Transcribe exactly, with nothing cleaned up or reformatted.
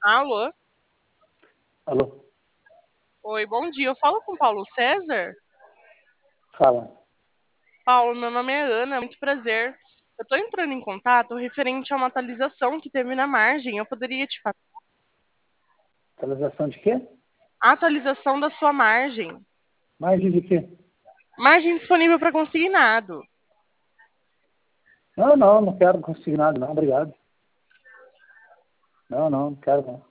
Alô? Alô? Oi, bom dia. Eu falo com o Paulo César? Fala. Paulo, meu nome é Ana, muito prazer. Eu tô entrando em contato referente a uma atualização que teve na margem. Eu poderia te passar Atualização de quê? a atualização da sua margem. Margem de quê? Margem disponível para consignado. Não, não, não quero consignado, não, obrigado. Não, não, não quero não.